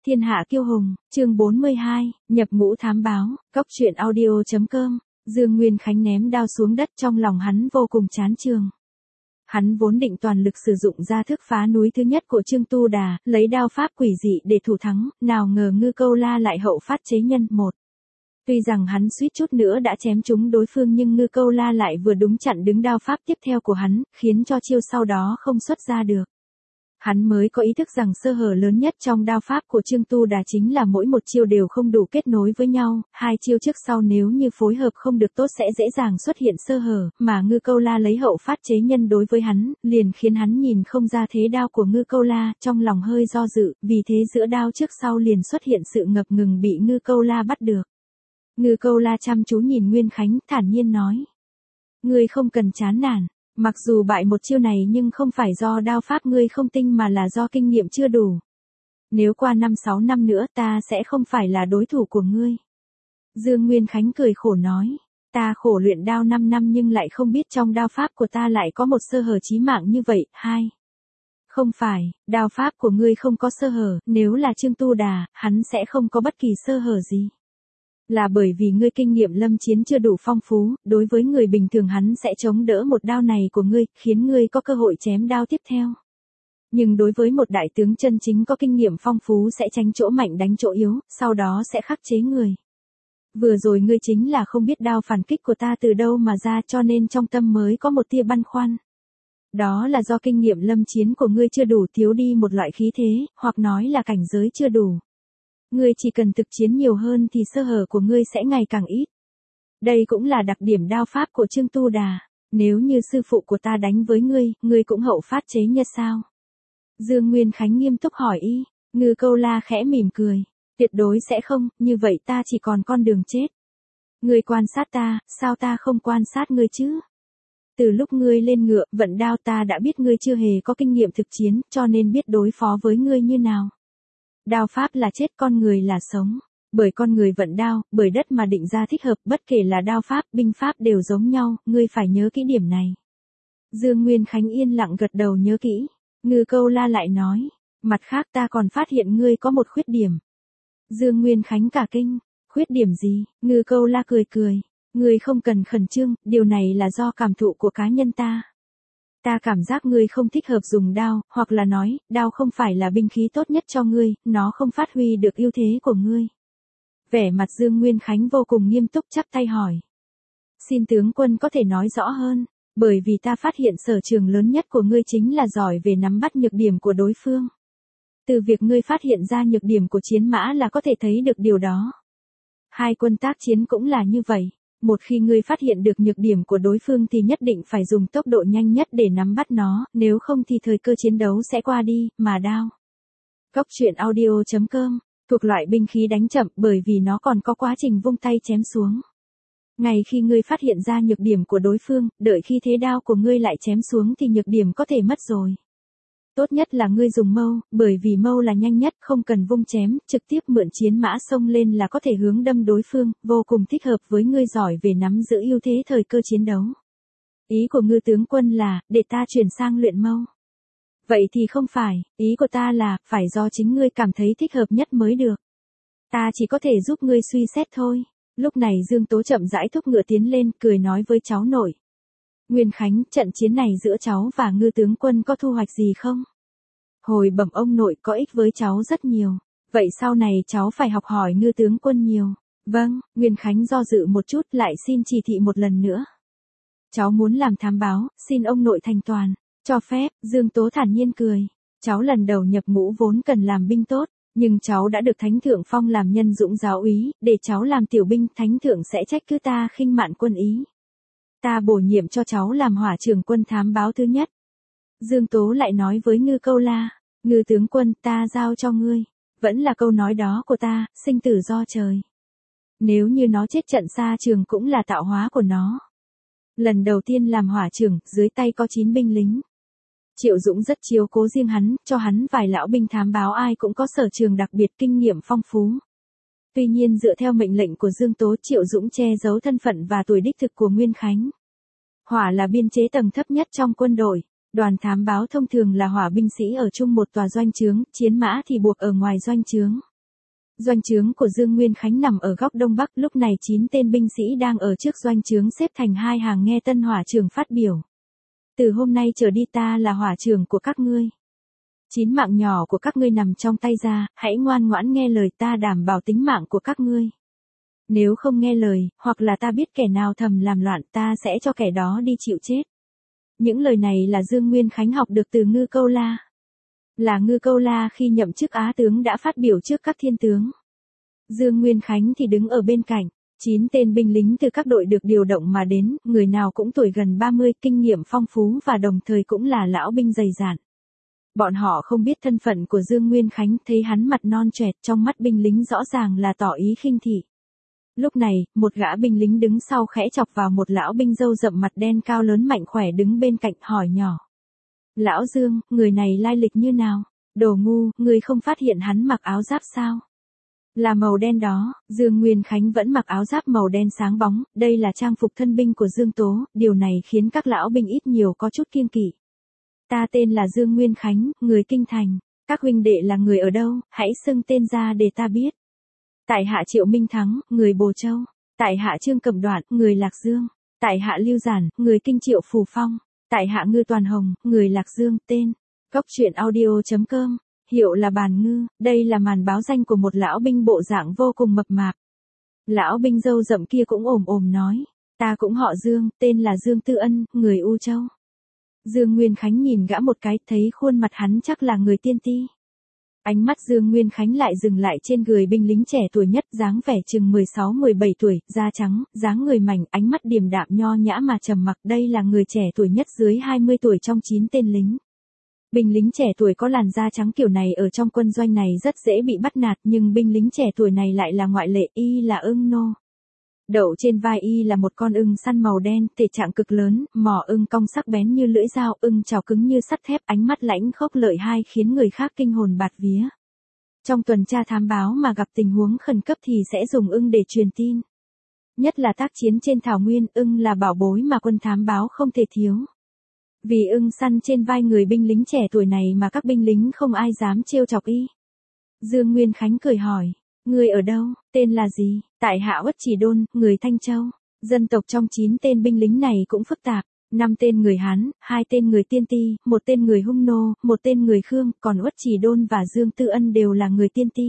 Thiên hạ kiêu hùng, chương 42, nhập ngũ thám báo, cóc truyện audio.com, Dương Nguyên Khánh ném đao xuống đất, trong lòng hắn vô cùng chán chường. Hắn vốn định toàn lực sử dụng ra thức phá núi thứ nhất của Trương Tu Đà, lấy đao pháp quỷ dị để thủ thắng, nào ngờ Ngư Câu La lại hậu phát chế nhân một. Tuy rằng hắn suýt chút nữa đã chém trúng đối phương nhưng Ngư Câu La lại vừa đúng chặn đứng đao pháp tiếp theo của hắn, khiến cho chiêu sau đó không xuất ra được. Hắn mới có ý thức rằng sơ hở lớn nhất trong đao pháp của Trương Tu Đà chính là mỗi một chiêu đều không đủ kết nối với nhau, hai chiêu trước sau nếu như phối hợp không được tốt sẽ dễ dàng xuất hiện sơ hở, mà Ngư Câu La lấy hậu phát chế nhân đối với hắn, liền khiến hắn nhìn không ra thế đao của Ngư Câu La, trong lòng hơi do dự, vì thế giữa đao trước sau liền xuất hiện sự ngập ngừng bị Ngư Câu La bắt được. Ngư Câu La chăm chú nhìn Nguyên Khánh, thản nhiên nói: "Ngươi không cần chán nản. Mặc dù bại một chiêu này nhưng không phải do đao pháp ngươi không tinh mà là do kinh nghiệm chưa đủ. Nếu qua 5-6 năm nữa ta sẽ không phải là đối thủ của ngươi." Dương Nguyên Khánh cười khổ nói: "Ta khổ luyện đao 5 năm nhưng lại không biết trong đao pháp của ta lại có một sơ hở chí mạng như vậy." Không phải, đao pháp của ngươi không có sơ hở, nếu là Trương Tu Đà, hắn sẽ không có bất kỳ sơ hở gì. Là bởi vì ngươi kinh nghiệm lâm chiến chưa đủ phong phú, đối với người bình thường hắn sẽ chống đỡ một đao này của ngươi, khiến ngươi có cơ hội chém đao tiếp theo. Nhưng đối với một đại tướng chân chính có kinh nghiệm phong phú sẽ tránh chỗ mạnh đánh chỗ yếu, sau đó sẽ khắc chế người. Vừa rồi ngươi chính là không biết đao phản kích của ta từ đâu mà ra cho nên trong tâm mới có một tia băn khoăn. Đó là do kinh nghiệm lâm chiến của ngươi chưa đủ, thiếu đi một loại khí thế, hoặc nói là cảnh giới chưa đủ. Ngươi chỉ cần thực chiến nhiều hơn thì sơ hở của ngươi sẽ ngày càng ít. Đây cũng là đặc điểm đao pháp của Trương Tu Đà. Nếu như sư phụ của ta đánh với ngươi cũng hậu phát chế nhân sao?" Dương Nguyên Khánh nghiêm túc hỏi y. Ngư Câu La khẽ mỉm cười: "Tuyệt đối sẽ không, như vậy ta chỉ còn con đường chết. Ngươi quan sát ta, sao ta không quan sát ngươi chứ? Từ lúc ngươi lên ngựa, vận đao ta đã biết ngươi chưa hề có kinh nghiệm thực chiến, cho nên biết đối phó với ngươi như nào. Đao pháp là chết, con người là sống. Bởi con người vận đao, bởi đất mà định ra thích hợp, bất kể là đao pháp, binh pháp đều giống nhau, ngươi phải nhớ kỹ điểm này." Dương Nguyên Khánh yên lặng gật đầu nhớ kỹ. Ngư Câu La lại nói: "Mặt khác ta còn phát hiện ngươi có một khuyết điểm." Dương Nguyên Khánh cả kinh: "Khuyết điểm gì?" Ngư Câu La cười cười: "Ngươi không cần khẩn trương, điều này là do cảm thụ của cá nhân ta. Ta cảm giác ngươi không thích hợp dùng đao, hoặc là nói, đao không phải là binh khí tốt nhất cho ngươi, nó không phát huy được ưu thế của ngươi." Vẻ mặt Dương Nguyên Khánh vô cùng nghiêm túc, chắp tay hỏi: "Xin tướng quân có thể nói rõ hơn, bởi vì ta phát hiện sở trường lớn nhất của ngươi chính là giỏi về nắm bắt nhược điểm của đối phương. Từ việc ngươi phát hiện ra nhược điểm của chiến mã là có thể thấy được điều đó. Hai quân tác chiến cũng là như vậy. Một khi ngươi phát hiện được nhược điểm của đối phương thì nhất định phải dùng tốc độ nhanh nhất để nắm bắt nó, nếu không thì thời cơ chiến đấu sẽ qua đi, mà đao." Cóc truyện audio.com, thuộc loại binh khí đánh chậm bởi vì nó còn có quá trình vung tay chém xuống. Ngay khi ngươi phát hiện ra nhược điểm của đối phương, đợi khi thế đao của ngươi lại chém xuống thì nhược điểm có thể mất rồi. Tốt nhất là ngươi dùng mâu, bởi vì mâu là nhanh nhất, không cần vung chém, trực tiếp mượn chiến mã xông lên là có thể hướng đâm đối phương, vô cùng thích hợp với ngươi giỏi về nắm giữ ưu thế thời cơ chiến đấu. Ý của Ngư tướng quân là, để ta chuyển sang luyện mâu. Vậy thì không phải, ý của ta là, phải do chính ngươi cảm thấy thích hợp nhất mới được. Ta chỉ có thể giúp ngươi suy xét thôi." Lúc này Dương Tố chậm rãi thúc ngựa tiến lên, cười nói với cháu nội: "Nguyên Khánh, trận chiến này giữa cháu và Ngư tướng quân có thu hoạch gì không?" "Hồi bẩm ông nội, có ích với cháu rất nhiều. Vậy sau này cháu phải học hỏi Ngư tướng quân nhiều." "Vâng." Nguyên Khánh do dự một chút, lại xin chỉ thị một lần nữa: "Cháu muốn làm thám báo, xin ông nội thành toàn." "Cho phép." Dương Tố thản nhiên cười: "Cháu lần đầu nhập ngũ vốn cần làm binh tốt, nhưng cháu đã được Thánh Thượng phong làm nhân dũng giáo úy, để cháu làm tiểu binh, Thánh Thượng sẽ trách cứ ta khinh mạn quân ý. Ta bổ nhiệm cho cháu làm hỏa trưởng quân thám báo thứ nhất." Dương Tố lại nói với Ngư Câu La: "Ngư tướng quân, ta giao cho ngươi. Vẫn là câu nói đó của ta, sinh tử do trời. Nếu như nó chết trận xa trường cũng là tạo hóa của nó." Lần đầu tiên làm hỏa trưởng, dưới tay có 9 binh lính. Triệu Dũng rất chiếu cố riêng hắn, cho hắn vài lão binh thám báo ai cũng có sở trường đặc biệt, kinh nghiệm phong phú. Tuy nhiên dựa theo mệnh lệnh của Dương Tố, Triệu Dũng che giấu thân phận và tuổi đích thực của Nguyên Khánh. Hỏa là biên chế tầng thấp nhất trong quân đội. Đoàn thám báo thông thường là hỏa binh sĩ ở chung một tòa doanh trướng, chiến mã thì buộc ở ngoài doanh trướng. Doanh trướng của Dương Nguyên Khánh nằm ở góc đông bắc, lúc này 9 tên binh sĩ đang ở trước doanh trướng xếp thành hai hàng nghe tân hỏa trưởng phát biểu. Từ hôm nay trở đi ta là hỏa trưởng của các ngươi. 9 mạng nhỏ của các ngươi nằm trong tay ra, hãy ngoan ngoãn nghe lời ta đảm bảo tính mạng của các ngươi. Nếu không nghe lời, hoặc là ta biết kẻ nào thầm làm loạn ta sẽ cho kẻ đó đi chịu chết. Những lời này là Dương Nguyên Khánh học được từ Ngư Câu La. Là Ngư Câu La khi nhậm chức Á tướng đã phát biểu trước các thiên tướng. Dương Nguyên Khánh thì đứng ở bên cạnh. 9 tên binh lính từ các đội được điều động mà đến, người nào cũng tuổi gần 30, kinh nghiệm phong phú và đồng thời cũng là lão binh dày dạn. Bọn họ không biết thân phận của Dương Nguyên Khánh, thấy hắn mặt non choẹt, trong mắt binh lính rõ ràng là tỏ ý khinh thị. Lúc này, một gã binh lính đứng sau khẽ chọc vào một lão binh râu rậm mặt đen cao lớn mạnh khỏe đứng bên cạnh hỏi nhỏ. Lão Dương, người này lai lịch như nào? Đồ ngu, người không phát hiện hắn mặc áo giáp sao? Là màu đen đó, Dương Nguyên Khánh vẫn mặc áo giáp màu đen sáng bóng, đây là trang phục thân binh của Dương Tố, điều này khiến các lão binh ít nhiều có chút kiêng kỵ. Ta tên là Dương Nguyên Khánh, người Kinh Thành, các huynh đệ là người ở đâu, hãy xưng tên ra để ta biết. Tại hạ Triệu Minh Thắng, người Bồ Châu. Tại hạ Trương Cẩm Đoạn, người Lạc Dương. Tại hạ Lưu Giản, người Kinh Triệu Phù Phong. Tại hạ Ngư Toàn Hồng, người Lạc Dương. Tên Cốc truyện audio.com. Hiệu là Bàn Ngư. Đây là màn báo danh của một lão binh bộ dạng vô cùng mập mạp. Lão binh râu rậm kia cũng ồm nói. Ta cũng họ Dương, tên là Dương Tư Ân, người U Châu. Dương Nguyên Khánh nhìn gã một cái, thấy khuôn mặt hắn chắc là người tiên ti. Ánh mắt Dương Nguyên Khánh lại dừng lại trên người binh lính trẻ tuổi nhất, dáng vẻ chừng 16-17 tuổi, da trắng, dáng người mảnh, ánh mắt điềm đạm nho nhã mà trầm mặc, đây là người trẻ tuổi nhất dưới 20 tuổi trong 9 tên lính. Binh lính trẻ tuổi có làn da trắng kiểu này ở trong quân doanh này rất dễ bị bắt nạt, nhưng binh lính trẻ tuổi này lại là ngoại lệ, y là ưng nô. Đậu trên vai y là một con ưng săn màu đen, thể trạng cực lớn, mỏ ưng cong sắc bén như lưỡi dao, ưng chảo cứng như sắt thép, ánh mắt lãnh khốc lợi hai khiến người khác kinh hồn bạt vía. Trong tuần tra thám báo mà gặp tình huống khẩn cấp thì sẽ dùng ưng để truyền tin. Nhất là tác chiến trên thảo nguyên, ưng là bảo bối mà quân thám báo không thể thiếu. Vì ưng săn trên vai người binh lính trẻ tuổi này mà các binh lính không ai dám trêu chọc y. Dương Nguyên Khánh cười hỏi. Người ở đâu, tên là gì? Tại hạ Uất Chỉ Đôn, người Thanh Châu. Dân tộc trong 9 tên binh lính này cũng phức tạp. 5 tên người Hán, 2 tên người Tiên Ti, 1 tên người Hung Nô, 1 tên người Khương, còn Uất Chỉ Đôn và Dương Tư Ân đều là người Tiên Ti.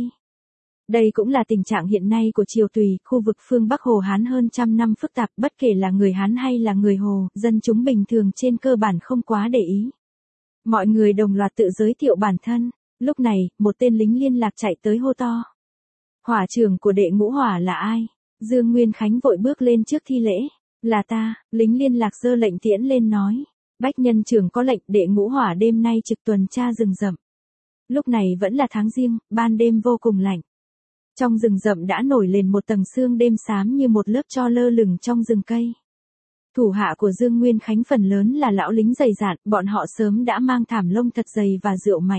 Đây cũng là tình trạng hiện nay của Triều Tùy, khu vực phương Bắc Hồ Hán hơn trăm năm phức tạp, bất kể là người Hán hay là người Hồ, dân chúng bình thường trên cơ bản không quá để ý. Mọi người đồng loạt tự giới thiệu bản thân. Lúc này, một tên lính liên lạc chạy tới hô to. Hỏa trưởng của đệ ngũ hỏa là ai? Dương Nguyên Khánh vội bước lên trước thi lễ. Là ta, lính liên lạc giơ lệnh tiễn lên nói. Bách nhân trưởng có lệnh đệ ngũ hỏa đêm nay trực tuần tra rừng rậm. Lúc này vẫn là tháng giêng, ban đêm vô cùng lạnh. Trong rừng rậm đã nổi lên một tầng sương đêm xám như một lớp tro lơ lửng trong rừng cây. Thủ hạ của Dương Nguyên Khánh phần lớn là lão lính dày dạn, bọn họ sớm đã mang thảm lông thật dày và rượu mạnh.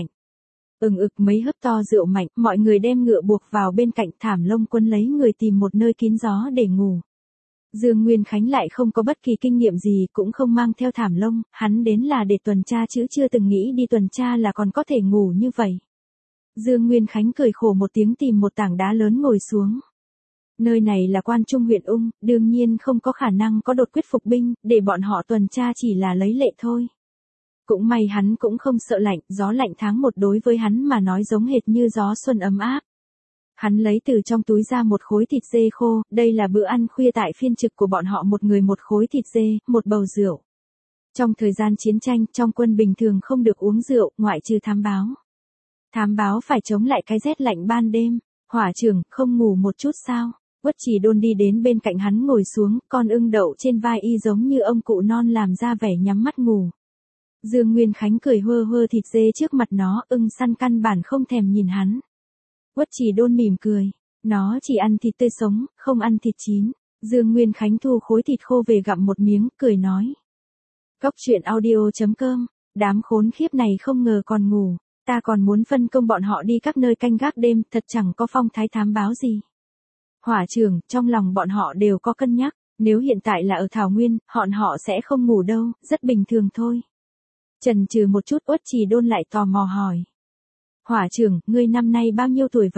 Ực mấy hớp to rượu mạnh, mọi người đem ngựa buộc vào bên cạnh thảm lông quấn lấy người tìm một nơi kín gió để ngủ. Dương Nguyên Khánh lại không có bất kỳ kinh nghiệm gì, cũng không mang theo thảm lông, hắn đến là để tuần tra chứ chưa từng nghĩ đi tuần tra là còn có thể ngủ như vậy. Dương Nguyên Khánh cười khổ một tiếng tìm một tảng đá lớn ngồi xuống. Nơi này là Quan Trung huyện Ung, đương nhiên không có khả năng có đột quyết phục binh, để bọn họ tuần tra chỉ là lấy lệ thôi. Cũng may hắn cũng không sợ lạnh, gió lạnh tháng 1 đối với hắn mà nói giống hệt như gió xuân ấm áp. Hắn lấy từ trong túi ra một khối thịt dê khô, đây là bữa ăn khuya tại phiên trực của bọn họ, một người một khối thịt dê, một bầu rượu. Trong thời gian chiến tranh, trong quân bình thường không được uống rượu, ngoại trừ thám báo. Thám báo phải chống lại cái rét lạnh ban đêm. Hỏa trưởng, không ngủ một chút sao? Uất Chỉ Đôn đi đến bên cạnh hắn ngồi xuống, con ưng đậu trên vai y giống như ông cụ non làm ra vẻ nhắm mắt ngủ. Dương Nguyên Khánh cười hơ hơ thịt dê trước mặt nó, ưng săn căn bản không thèm nhìn hắn. Uất Chỉ Đôn mỉm cười. Nó chỉ ăn thịt tươi sống, không ăn thịt chín. Dương Nguyên Khánh thu khối thịt khô về gặm một miếng, cười nói. Cốc truyện audio.com. Đám khốn khiếp này không ngờ còn ngủ. Ta còn muốn phân công bọn họ đi các nơi canh gác đêm, thật chẳng có phong thái thám báo gì. Hỏa trưởng, trong lòng bọn họ đều có cân nhắc. Nếu hiện tại là ở Thảo Nguyên, họ sẽ không ngủ đâu, rất bình thường thôi. Chần chừ một chút, Uất Chỉ Đôn lại tò mò hỏi. Hỏa trưởng, ngươi năm nay bao nhiêu tuổi vậy?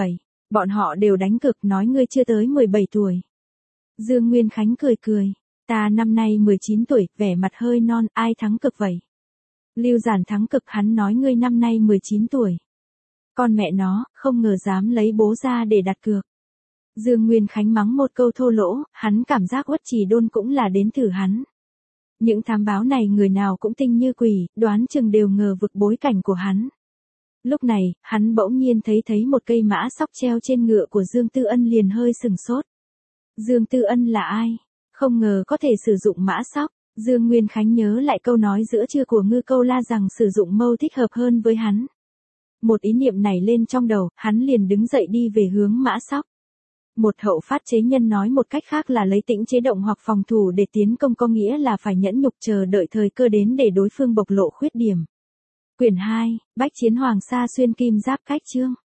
Bọn họ đều đánh cực nói ngươi chưa tới 17 tuổi. Dương Nguyên Khánh cười cười. Ta năm nay 19 tuổi, vẻ mặt hơi non, ai thắng cực vậy? Lưu Giản thắng cực, hắn nói ngươi năm nay 19 tuổi. Con mẹ nó, không ngờ dám lấy bố ra để đặt cược. Dương Nguyên Khánh mắng một câu thô lỗ, hắn cảm giác Uất Trì Đôn cũng là đến thử hắn. Những thám báo này người nào cũng tinh như quỷ, đoán chừng đều ngờ vực bối cảnh của hắn. Lúc này, hắn bỗng nhiên thấy một cây mã sóc treo trên ngựa của Dương Tư Ân liền hơi sừng sốt. Dương Tư Ân là ai? Không ngờ có thể sử dụng mã sóc. Dương Nguyên Khánh nhớ lại câu nói giữa trưa của Ngư Câu La rằng sử dụng mâu thích hợp hơn với hắn. Một ý niệm này lên trong đầu, hắn liền đứng dậy đi về hướng mã sóc. Một hậu phát chế nhân nói một cách khác là lấy tĩnh chế động hoặc phòng thủ để tiến công, có nghĩa là phải nhẫn nhục chờ đợi thời cơ đến để đối phương bộc lộ khuyết điểm. Quyển 2, Bách Chiến Hoàng Sa Xuyên Kim Giáp cách chương.